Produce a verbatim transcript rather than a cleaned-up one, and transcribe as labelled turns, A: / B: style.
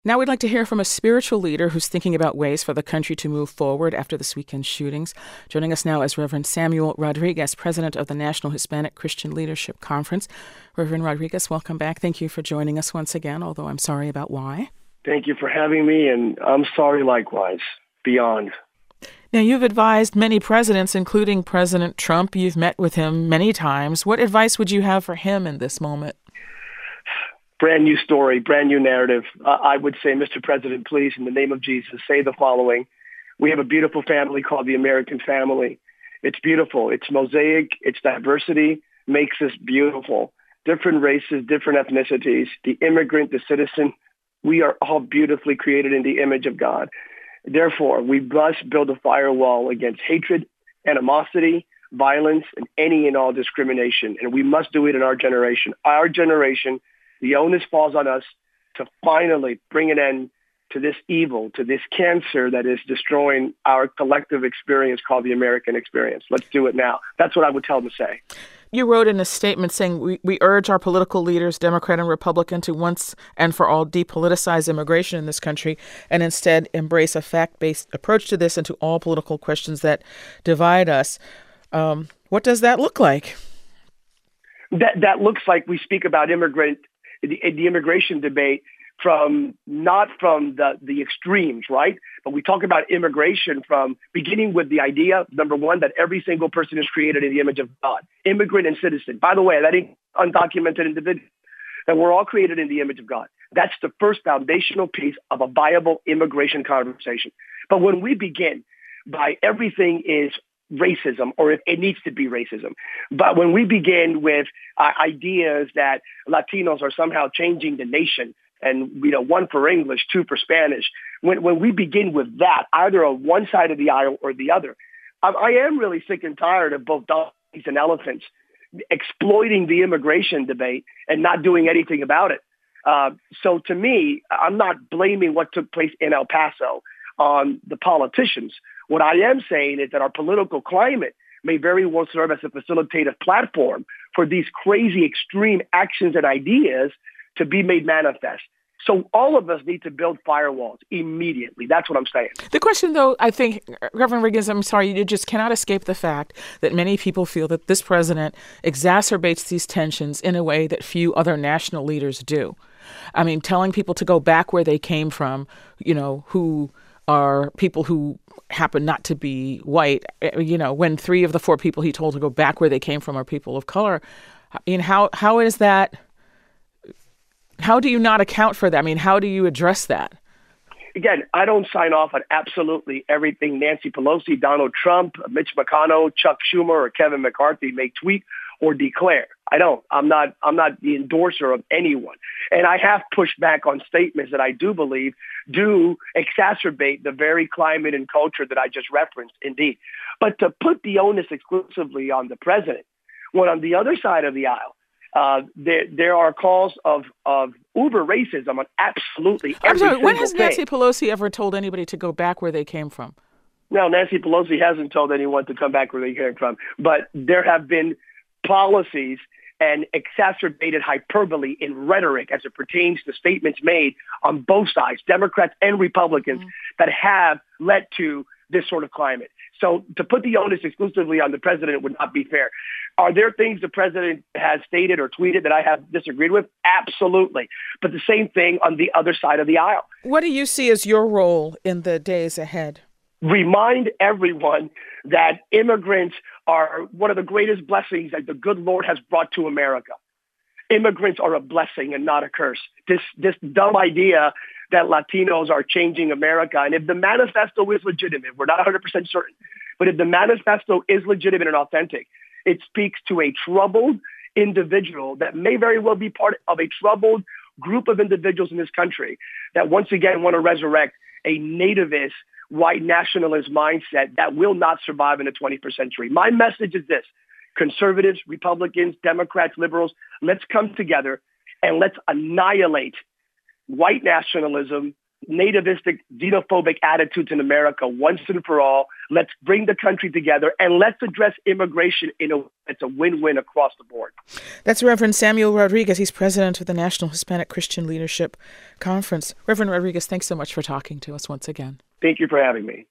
A: Now we'd like to hear from a spiritual leader who's thinking about ways for the country to move forward after this weekend's shootings. Joining us now is Reverend Samuel Rodriguez, president of the National Hispanic Christian Leadership Conference. Reverend Rodriguez, welcome back. Thank you for joining us once again, although I'm sorry about why.
B: Thank you for having me, and I'm sorry likewise, beyond.
A: Now, you've advised many presidents, including President Trump. You've met with him many times. What advice would you have for him in this moment?
B: Brand new story, brand new narrative. Uh, I would say, Mister President, please, in the name of Jesus, say the following. We have a beautiful family called the American family. It's beautiful. It's mosaic. It's diversity. Makes us beautiful. Different races, different ethnicities, the immigrant, the citizen. We are all beautifully created in the image of God. Therefore, we must build a firewall against hatred, animosity, violence, and any and all discrimination. And we must do it in our generation. Our generation, the onus falls on us to finally bring an end to this evil, to this cancer that is destroying our collective experience called the American experience. Let's do it now. That's what I would tell them to say.
A: You wrote in a statement saying, we, we urge our political leaders, Democrat and Republican, to once and for all depoliticize immigration in this country and instead embrace a fact-based approach to this and to all political questions that divide us. Um, what does that look like?
B: That, that looks like we speak about immigrant The, the immigration debate from not from the, the extremes, right? But we talk about immigration from beginning with the idea, number one, that every single person is created in the image of God, immigrant and citizen. By the way, that ain't undocumented individual, that we're all created in the image of God. That's the first foundational piece of a viable immigration conversation. But when we begin by everything is racism, or if it needs to be racism. But when we begin with uh, ideas that Latinos are somehow changing the nation, and you know, one for English, two for Spanish, when when we begin with that, either on one side of the aisle or the other, I, I am really sick and tired of both donkeys and elephants exploiting the immigration debate and not doing anything about it. Uh, so to me, I'm not blaming what took place in El Paso on the politicians. What I am saying is that our political climate may very well serve as a facilitative platform for these crazy extreme actions and ideas to be made manifest. So all of us need to build firewalls immediately. That's what I'm saying.
A: The question, though, I think, Reverend Rodriguez, I'm sorry, you just cannot escape the fact that many people feel that this president exacerbates these tensions in a way that few other national leaders do. I mean, telling people to go back where they came from, you know, who are people who happen not to be white, you know, when three of the four people he told to go back where they came from are people of color. I mean, how how is that? How do you not account for that? I mean, how do you address that?
B: Again, I don't sign off on absolutely everything Nancy Pelosi, Donald Trump, Mitch McConnell, Chuck Schumer, or Kevin McCarthy may tweet or declare. I don't. I'm not. I'm not the endorser of anyone. And I have pushed back on statements that I do believe do exacerbate the very climate and culture that I just referenced, indeed. But to put the onus exclusively on the president, when on the other side of the aisle, uh, there there are calls of of uber racism on absolutely every
A: I'm sorry,
B: single
A: when has
B: thing.
A: Nancy Pelosi ever told anybody to go back where they came from?
B: No, Nancy Pelosi hasn't told anyone to come back where they came from. But there have been policies and exacerbated hyperbole in rhetoric as it pertains to statements made on both sides, Democrats and Republicans, mm-hmm. that have led to this sort of climate. So to put the onus exclusively on the president would not be fair. Are there things the president has stated or tweeted that I have disagreed with? Absolutely. But the same thing on the other side of the aisle.
A: What do you see as your role in the days ahead?
B: Remind everyone that immigrants are one of the greatest blessings that the good Lord has brought to America. Immigrants are a blessing and not a curse. This this dumb idea that Latinos are changing America, and if the manifesto is legitimate, we're not one hundred percent certain, but if the manifesto is legitimate and authentic, it speaks to a troubled individual that may very well be part of a troubled group of individuals in this country that once again want to resurrect a nativist white nationalist mindset that will not survive in the twenty-first century. My message is this: conservatives, Republicans, Democrats, liberals, let's come together and let's annihilate white nationalism, nativistic, xenophobic attitudes in America once and for all. Let's bring the country together and let's address immigration in a way that's a win-win across the board.
A: That's Reverend Samuel Rodriguez. He's president of the National Hispanic Christian Leadership Conference. Reverend Rodriguez, thanks so much for talking to us once again.
B: Thank you for having me.